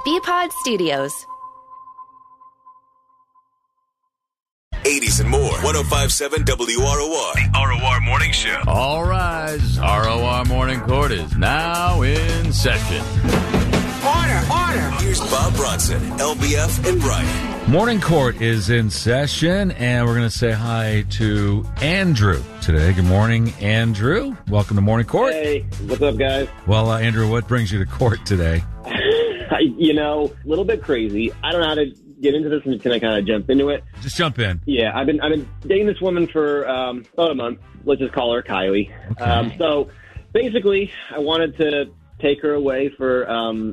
BPod Studios. 80s and more. 105.7 WROR. The ROR Morning Show. All rise. ROR Morning Court is now in session. Order. Here's Bob Bronson, LBF, and Brian. Morning Court is in session, and we're going to say hi to Andrew today. Good morning, Andrew. Welcome to Morning Court. Hey, what's up, guys? Well, Andrew, what brings you to court today? A little bit crazy. I don't know how to get into this, and can I kind of jump into it? Just jump in. Yeah, I've been dating this woman for about a month. Let's just call her Kylie. Okay. So basically, I wanted to take her away for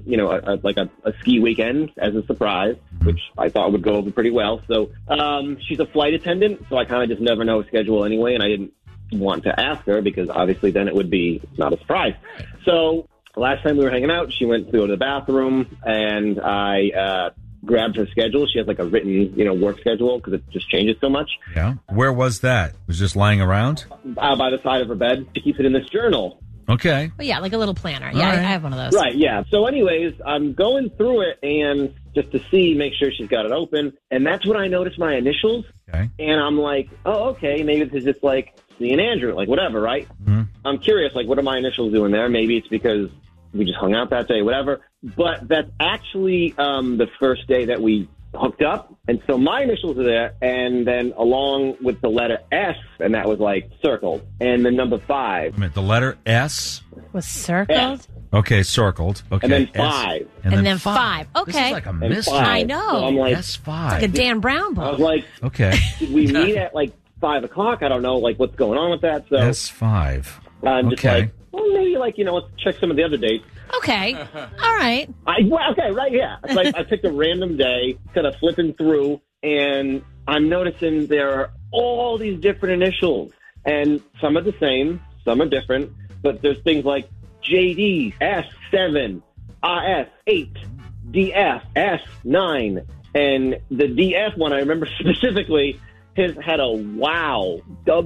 a ski weekend as a surprise, which I thought would go over pretty well. So she's a flight attendant, so I kind of just never know her schedule anyway, and I didn't want to ask her because obviously then it would be not a surprise. So last time we were hanging out, she went to go to the bathroom, and I grabbed her schedule. She has like a written, work schedule because it just changes so much. Yeah. Where was that? It was just lying around? By the side of her bed. She keeps it in this journal. Okay. Well, yeah, like a little planner. All Yeah, right. I have one of those. Right, yeah. So anyways, I'm going through it and just to make sure she's got it open. And that's when I noticed my initials. Okay. And I'm like, oh, okay, maybe this is just like C and Andrew, like whatever, right? Mm-hmm. I'm curious, like, what are my initials doing there? Maybe it's because we just hung out that day, whatever. But that's actually the first day that we hooked up. And so my initials are there, and then along with the letter S, and that was like circled, and the number 5. Wait a minute, the letter S? Was circled? S. Okay, circled. Okay. And then S. 5. And then 5. This Okay. is like a And mystery. 5. I know. So I'm like, S5. Like a Dan Brown I was book. like, Okay. did we meet at like 5 o'clock? I don't know, like what's going on with that. So S5. I'm just Okay. like, well, maybe let's check some of the other dates. Okay. All right. Okay, right, yeah. It's like I picked a random day, kind of flipping through, and I'm noticing there are all these different initials, and some are the same, some are different, but there's things like JD, S7, RS8, DF, S9, and the DF one I remember specifically had a WOW,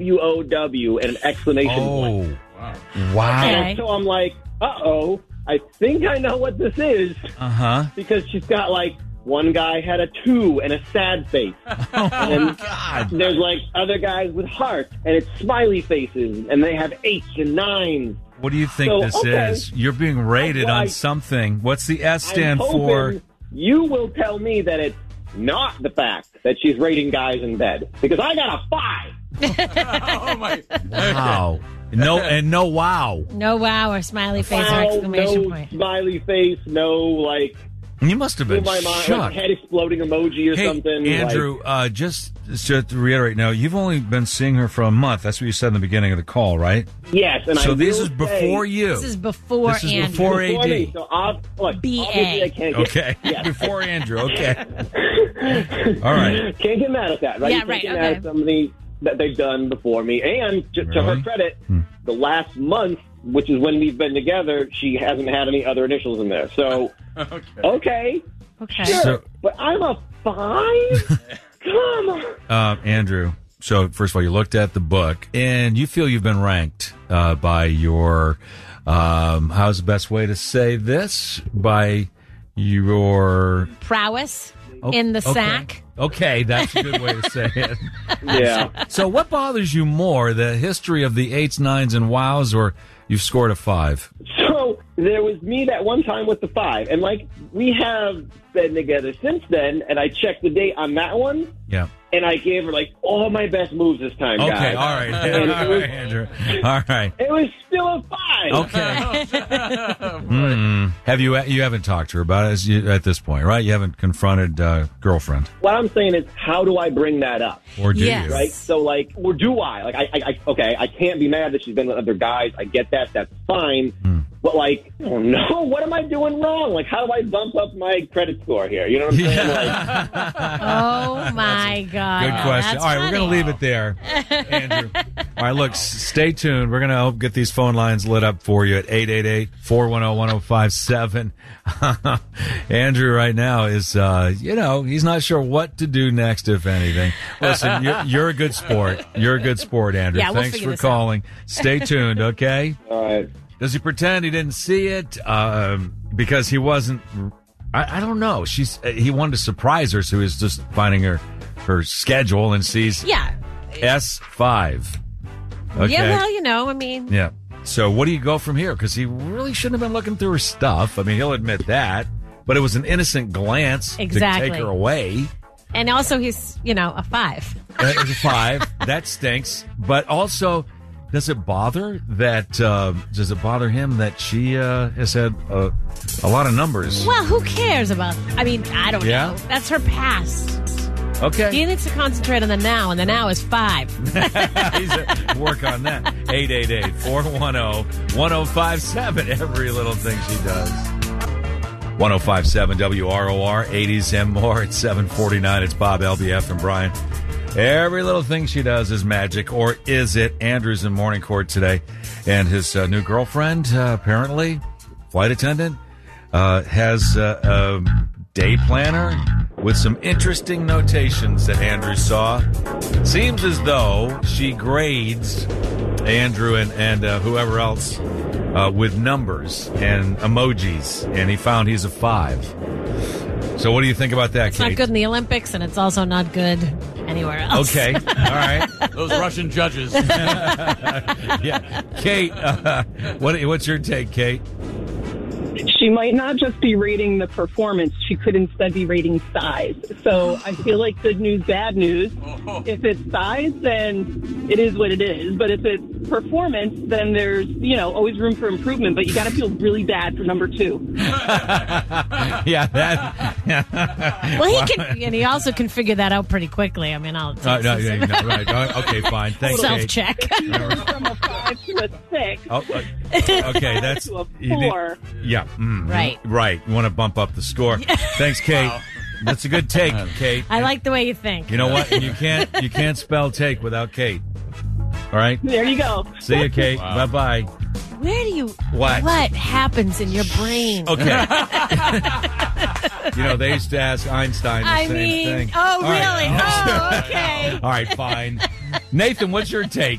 WOW, and an exclamation point. Wow. Okay. And so I'm like, uh-oh, I think I know what this is. Uh-huh. Because she's got, like, one guy had a 2 and a sad face. And God. there's, like, other guys with hearts, and it's smiley faces, and they have 8s and 9s. What do you think So, this okay. is? You're being rated on Right. something. What's the S I'm stand hoping for? you will tell me that it's not the fact that she's rating guys in bed. Because I got a 5. Wow. No wow. No wow or smiley face or Wow, exclamation no point. smiley face, no, like, You must have been in my mind, like shocked. head exploding emoji or Hey, something. Andrew, just to reiterate now, you've only been seeing her for a month. That's what you said in the beginning of the call, right? Yes, and So I this will is before say, you. This is before This is Andrew. before before AD. me, so BA. obviously I can't get, Okay. yes. Before Andrew. Okay. All right. Can't get mad at that, right? Yeah, You can't right, get mad okay. at somebody that they've done before me. And to her Really? credit, the last month, which is when we've been together, she hasn't had any other initials in there. So, okay. Okay. Sure, So- but I'm a 5? Come on. Andrew, so first of all, you looked at the book, and you feel you've been ranked by your, how's the best way to say this? By your... Prowess in the sack. Okay, that's a good way to say it. Yeah. So what bothers you more, the history of the 8s, 9s, and wows, or you've scored a 5? So there was me that one time with the 5, and like we have been together since then. And I checked the date on that one, Yeah. and I gave her like all my best moves this time, Okay, guys. all right. And All right, Andrew. All right. It was still a 5. Okay. Have you haven't talked to her about it at this point, right? You haven't confronted girlfriend, What I'm saying is, how do I bring that up? or do Yes. you? Right? So like, or do I? Like, I can't be mad that she's been with other guys. I get that. That's fine. But like, oh no, what am I doing wrong? Like, how do I bump up my credit score here? You know what I'm saying? Like, Oh, my God. Good question. That's All right, we're going to funny. leave it there, Andrew. All right, look, stay tuned. We're going to help get these phone lines lit up for you at 888-410-1057. Andrew right now is, he's not sure what to do next, if anything. Listen, you're a good sport. You're a good sport, Andrew. Yeah, we'll Thanks figure for this calling. Stay tuned, okay? all right. Does he pretend he didn't see it because he wasn't I don't know. He wanted to surprise her, so he was just finding her schedule and sees S5. Okay. Yeah, well, I mean. Yeah. So what do you go from here? Because he really shouldn't have been looking through her stuff. I mean, he'll admit that. But it was an innocent glance to take her away. And also he's, a 5. It was a 5. That stinks. But also, does it bother him that she has had a lot of numbers? Well, who cares about... I mean, I don't know. That's her past. Okay. He needs to concentrate on the now, and the now is 5. Work on that. 888-410-1057. Every little thing she does. 1057 WROR, 80s and more. It's 749. It's Bob, LBF, and Brian. Every little thing she does is magic, or is it? Andrew's in morning court today, and his new girlfriend, apparently, flight attendant, has a day planner with some interesting notations that Andrew saw. Seems as though she grades Andrew and whoever else with numbers and emojis, and he found he's a 5. So what do you think about that, It's Kate? not good in the Olympics, and it's also not good anywhere else. Okay, all right. Those Russian judges. Yeah, Kate, what's your take, Kate? She might not just be rating the performance. She could instead be rating size. So I feel like good news, bad news. If it's size, then it is what it is. But if it's performance, then there's, always room for improvement. But you got to feel really bad for number 2. Yeah, that. Well, he can, and he also can figure that out pretty quickly. I mean, I'll No, right. Okay, fine. Thanks, Kate. self-check. From a 5 to a 6. Oh, okay, that's to a 4. Yeah, Right. right. You want to bump up the score. Thanks, Kate. Wow. That's a good take, Kate. I like the way you think. You know what? You can't spell take without Kate. All right. There you go. See you, Kate. Wow. Bye. Where do you... What? What happens in your brain? Okay. They used to ask Einstein the same thing. Oh, All really? right. Oh, okay. All right, fine. Nathan, what's your take?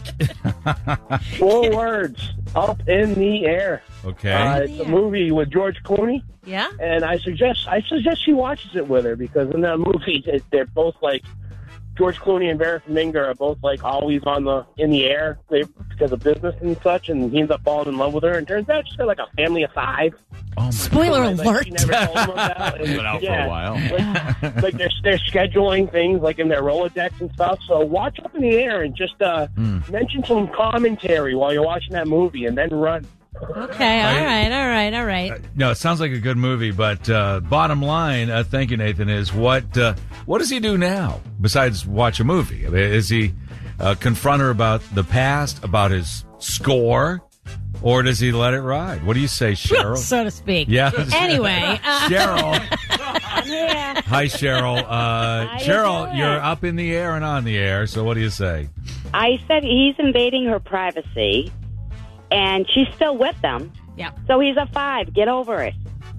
4 words. Up in the air. Okay. It's a movie with George Clooney, Yeah? and I suggest she watches it with her, because in that movie they're both like, George Clooney and Vera Farmiga are both like always in the air because of business and such, and he ends up falling in love with her, and turns out she's got like a family of 5. Oh my Spoiler Like, alert. she never told him about. And, Been out for a while. Like they're scheduling things like in their Rolodex and stuff. So watch Up in the Air and just mention some commentary while you're watching that movie, and then run. Okay, all right. No, it sounds like a good movie, but bottom line, thank you, Nathan, is what does he do now besides watch a movie? I mean, is he confront her about the past, about his score, or does he let it ride? What do you say, Cheryl? So to speak. Yeah. Anyway. Cheryl. I'm here. Hi, Cheryl. Cheryl, you're up in the air and on the air, so what do you say? I said he's invading her privacy, and she's still with him. Yeah. So he's a 5. Get over it.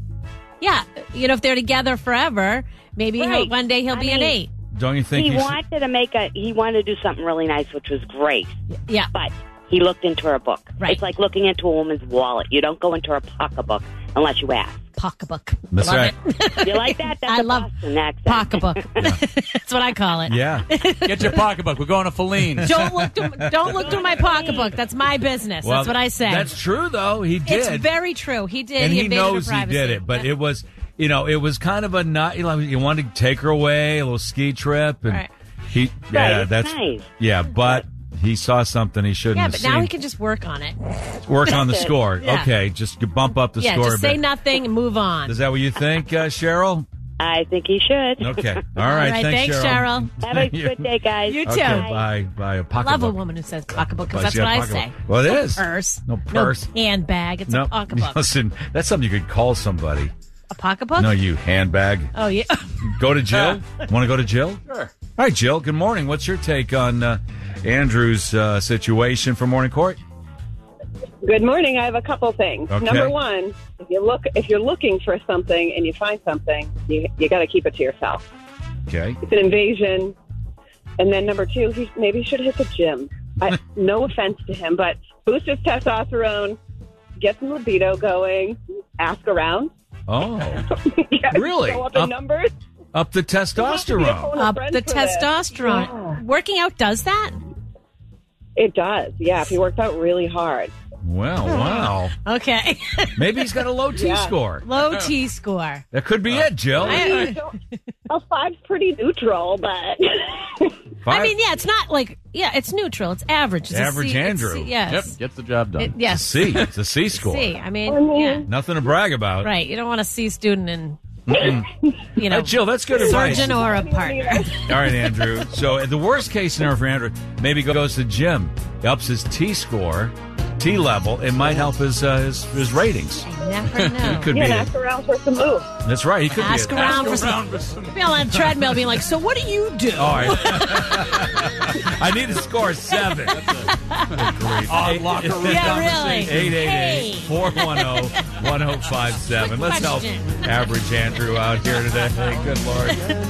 Yeah. If they're together forever, maybe Right. one day he'll be an 8. Don't you think He you should- wanted to do something really nice, which was great. Yeah. But he looked into her book. Right. It's like looking into a woman's wallet. You don't go into her pocketbook unless you ask. Pocketbook. That's Love right. it. You like that? That's I a love Boston accent. Pocketbook. That's what I call it. Yeah. Get your pocketbook. We're going to Fellini. Don't look through my pocketbook. That's my business. Well, That's what I say. That's true, though. He did. It's very true. He did. and he invaded her knows he privacy. did it, but it was, it was kind of a not. You wanted to take her away, a little ski trip, and Right. Right, it's nice. but he saw something he shouldn't Yeah, have but seen. now he can just work on it. Work on the That's it. score. Yeah. Okay, just bump up the Yeah, score just a say bit. nothing and move on. Is that what you think, Cheryl? I think he should. Okay. All All right. right, Thanks, Cheryl. Have a good day, guys. You too. Okay, bye. A pocketbook. Love a woman who says pocketbook because But that's she had what I pocketbook. say. Well, it No is. Purse. No purse. No handbag. It's a pocketbook. Listen, that's something you could call somebody. A pocketbook? No, you handbag. Oh, yeah. Go to Jill. Want to go to Jill? Sure. All right, Jill. Good morning. What's your take on Andrew's situation for Morning Court? Good morning. I have a couple things. Okay. Number one, if you're looking for something and you find something, you got to keep it to yourself. Okay. It's an invasion. And then number two, he maybe should hit the gym. No offense to him, but boost his testosterone, get some libido going, ask around. Oh, Yeah, really? Go up in numbers. Up the testosterone. Up the testosterone. Working out does that? It does, yeah. If he works out really hard. Well, wow. Okay. Maybe he's got a low T-score. Low T-score. That could be it, Jill. A 5's pretty neutral, but I mean, yeah, it's not like, it's neutral. It's average. It's average a C. Andrew. Yes. Yep, gets the job done. Yes. C. It's a C score. C. I mean, yeah. Nothing to brag about. Right. You don't want a C student and, Jill, that's good advice. surgeon or a partner. All right, Andrew. So the worst case scenario for Andrew, maybe goes to the gym, ups his T-score, T-level. It might help his ratings. You never know. It could be. ask around for some moves. That's right. He could Ask be. around for some. Be on a treadmill being like, so what do you do? All right. I need to score 7. Odd locker room Yeah, really. 888-410-1057. Let's help question. average Andrew out here today. Hey, good Lord.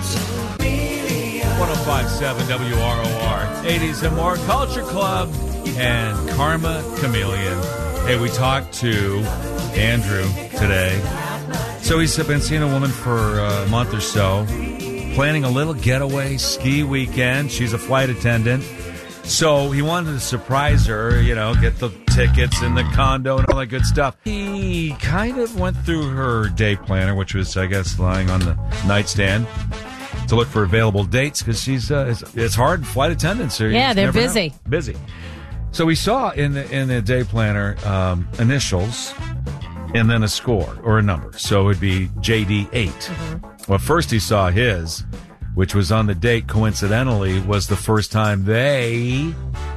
1057 WROR. 80s and more. Culture Club and Karma Chameleon. Hey, we talked to Andrew today. So he's been seeing a woman for a month or so, planning a little getaway ski weekend. She's a flight attendant. So he wanted to surprise her, get the tickets and the condo and all that good stuff. He kind of went through her day planner, which was, I guess, lying on the nightstand, to look for available dates because she's it's hard flight attendants. Yeah, they're busy. Busy. So we saw in the day planner initials and then a score or a number. So it would be JD 8. Mm-hmm. Well, first he saw his, which was on the date, coincidentally, was the first time they,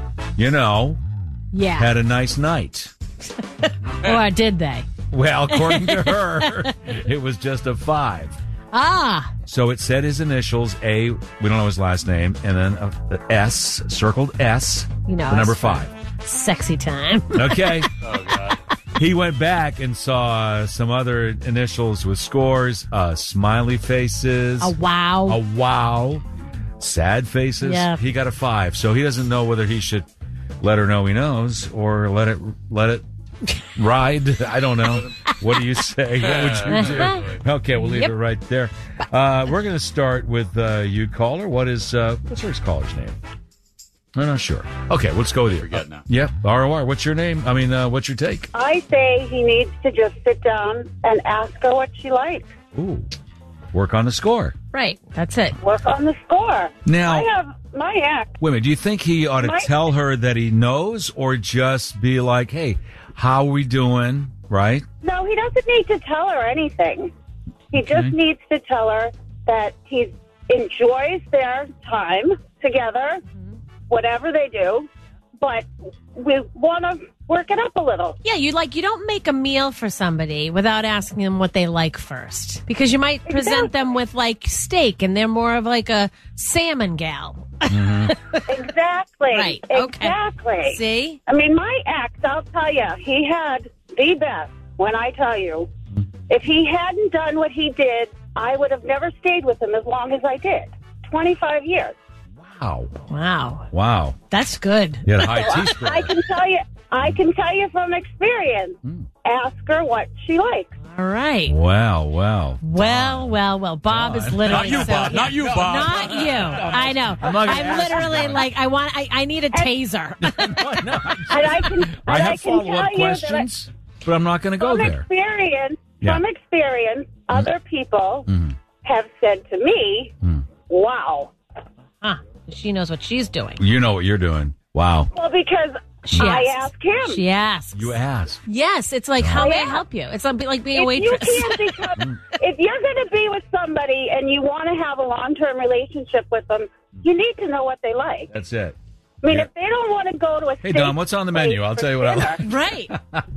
had a nice night. Or did they? Well, according to her, it was just a 5. Ah. So it said his initials, A, we don't know his last name, and then the S, circled S, the number 5. Sexy time. Okay. Oh, God. He went back and saw some other initials with scores, smiley faces. A wow. A wow. Sad faces. Yeah. He got a 5. So he doesn't know whether he should let her know he knows or let it ride. I don't know. What do you say? What would you do? Okay, we'll leave it right there. We're going to start with you, caller. What's her caller's name? I'm not sure. Okay, let's go with you. Forget now. Yep, ROR. What's your name? I mean, what's your take? I say he needs to just sit down and ask her what she likes. Ooh, work on the score. Right, that's it. Work on the score. Now, I have my ex. wait a minute. Do you think he ought to tell her that he knows or just be like, hey, how are we doing, right? No, he doesn't need to tell her anything. He just needs to tell her that he enjoys their time together, whatever they do, but we want to work it up a little. Yeah, you don't make a meal for somebody without asking them what they like first. Because you might present them with steak and they're more of like a salmon gal. Exactly. Right. Okay. Exactly. See? I mean, my ex, I'll tell you, he had the best. When I tell you, if he hadn't done what he did, I would have never stayed with him as long as I did. 25 years. Wow. That's good. You had a high T-score. I can tell you from experience. Ask her what she likes. All right. Wow. Well. Bob is literally Not you, Bob. Not you. I know. I'm literally I need a taser. I have follow-up questions, but I'm not going to go there. From experience, other people have said to me, wow. She knows what she's doing. You know what you're doing. Wow. Well, because I asked him. She asks. You asked. Yes, it's like, how may I help you? It's like being a waitress. If you're going to be with somebody and you want to have a long-term relationship with them, you need to know what they like. That's it. I mean, if they don't want to go to a Hey, Dom, what's on the menu? I'll tell you what I like. Right.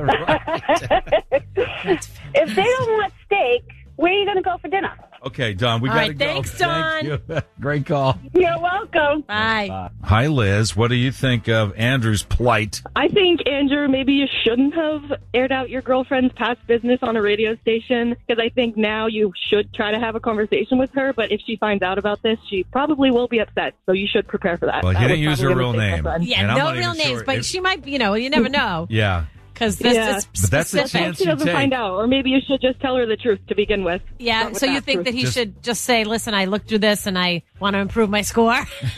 If they don't want steak, where are you going to go for dinner? Okay, Don, we got to go. Thanks, Don. Thank you. Great call. You're welcome. Bye. Hi, Liz. What do you think of Andrew's plight? I think, Andrew, maybe you shouldn't have aired out your girlfriend's past business on a radio station, because I think now you should try to have a conversation with her, but if she finds out about this, she probably will be upset, so you should prepare for that. Well, he didn't use her real name. Yeah, no real names, but she might, you never know. Yeah. Because Yeah. But that's the Let's hope chance she you doesn't take. find out, or maybe you should just tell her the truth to begin with. Yeah, Start with so you that think truth. that he Just- should just say, listen, I looked through this and I want to improve my score?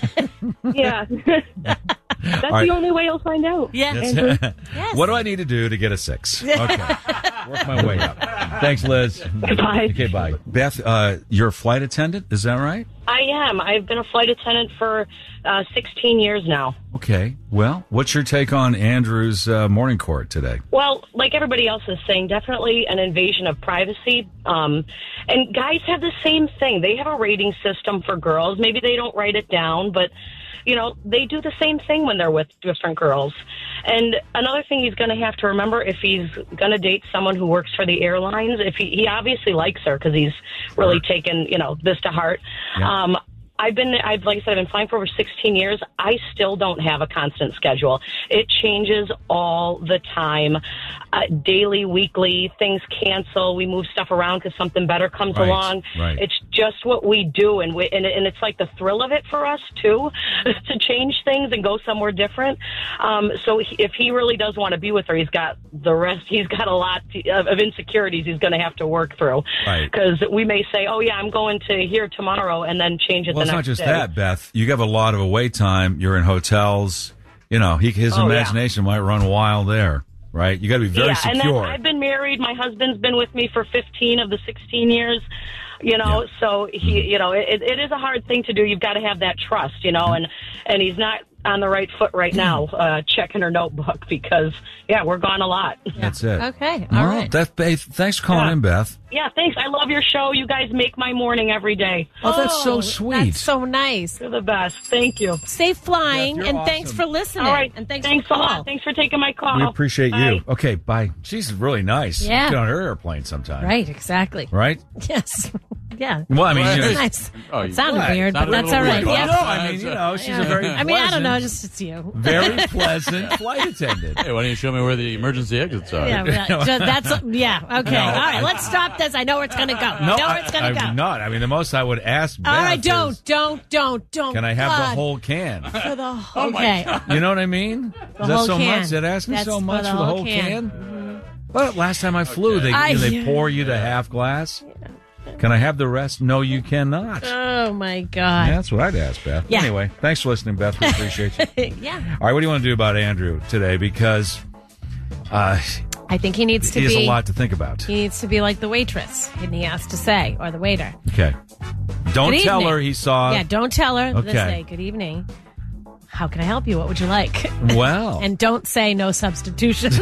Yeah. That's right. the only way you'll find out. Yeah. Andrew. Yes. What do I need to do to get a 6? Okay. Work my way up. Thanks, Liz. Goodbye. Okay, bye. Beth, you're a flight attendant, is that right? I am. I've been a flight attendant for 16 years now. Okay. Well, what's your take on Andrew's morning court today? Well, like everybody else is saying, definitely an invasion of privacy. And guys have the same thing. They have a rating system for girls. Maybe they don't write it down, but, you know, they do the same thing when they're with different girls. And another thing he's going to have to remember, if he's going to date someone who works for the airlines, if he obviously likes her because he's really taken, you know, this to heart. Yeah. Like I said, I've been flying for over 16 years. I still don't have a constant schedule. It changes all the time. Daily, weekly, things cancel. We move stuff around because something better comes Right, along. right. It's just what we do. And it's like the thrill of it for us, too, to change things and go somewhere different. So if he really does want to be with her, he's got a lot of insecurities he's going to have to work through. Right. Because we may say, oh, yeah, I'm going to here tomorrow, and then change it Well, the it's next not just day. that, Beth. You have a lot of away time. You're in hotels. You know, his Oh, imagination might run wild there, right? You got to be very and then secure. I've been married. My husband's been with me for 15 of the 16 years. You know, so he, you know, it is a hard thing to do. You've got to have that trust, you know, and he's not on the right foot right now, checking her notebook because, we're gone a lot. That's it. Okay. All All right. right. Thanks for calling in, Beth. Yeah, thanks. I love your show. You guys make my morning every day. Oh, that's so sweet. That's so nice. You're the best. Thank you. Safe flying, Beth, and you're thanks awesome. for listening. All right. And thanks a for lot. calling. Thanks for taking my call. We appreciate Bye. you. Okay, bye. She's really nice. Yeah. Get on her airplane sometime. Right, exactly. Right? Yes. Yeah. Well, I mean, Well, you know, It's nice. Oh, It sounded Right. weird, but Sounded a that's all little right. weird. Yeah. no, I mean, you know, she's a very I mean, I don't know. pleasant- Just it's you. very pleasant flight attendant. Hey, why don't you show me where the emergency exits are? Yeah, that's yeah. Okay, all right. Let's stop this. I know where it's going to go. No, know where it's going to go. I'm not. I mean, the most I would ask Beth All right, is, don't. can I have the God. whole can? For the whole, okay. You know what I mean? Is that whole so can. much? Is that asking That's so for much the for the whole whole can. can? Well, last time I flew, they Yeah. pour you the half glass. Can I have the rest? No, you cannot. Oh my God. Yeah, that's what I'd ask, Beth. Yeah. Anyway, thanks for listening, Beth. We appreciate you. Yeah. All right, what do you want to do about Andrew today? Because I think he needs to he has be a lot to think about. He needs to be like the waitress, and he has to say, or the waiter. Okay. Don't Good tell evening. her he saw. Yeah, don't tell her. Okay. Just say, good evening. How can I help you? What would you like? Well. And don't say no substitutions.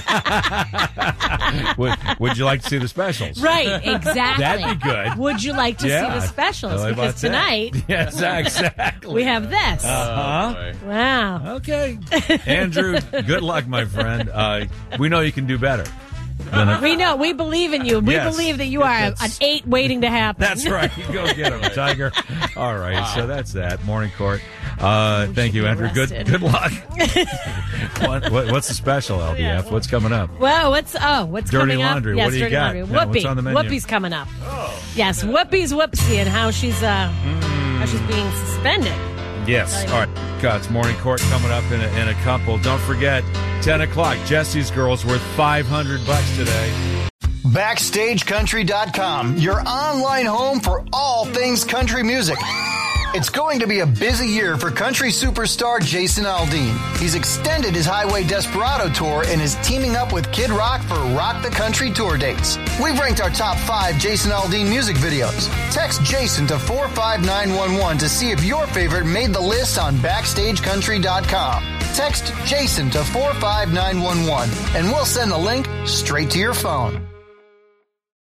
would you like to see the specials? Right, exactly. That'd be good. Would you like to see Yeah. the specials? Tell me Because about that. tonight Yes, exactly. we have this. Uh-huh. Wow. Okay. Andrew, good luck, my friend. We know you can do better. than a- We know. We believe in you. We Yes. believe that you are an That's- 8 waiting to happen. That's right. Go get him, Tiger. All right. So that's that. Morning court. Thank you, be Andrew. arrested. Good luck. What's the special, LBF? What's coming up? Well, what's Dirty coming up? laundry. Yes, What do you dirty got? laundry. Yeah, what's Whoopi. on the menu? Whoopi's coming up. Yes, Whoopi's Whoopsie and how she's being suspended. Yes. All right. God, it's morning court coming up in a couple. Don't forget, 10 o'clock, Jesse's Girls worth $500 today. BackstageCountry.com, your online home for all things country music. It's going to be a busy year for country superstar Jason Aldean. He's extended his Highway Desperado tour and is teaming up with Kid Rock for Rock the Country tour dates. We've ranked our top 5 Jason Aldean music videos. Text Jason to 45911 to see if your favorite made the list on BackstageCountry.com. Text Jason to 45911 and we'll send the link straight to your phone.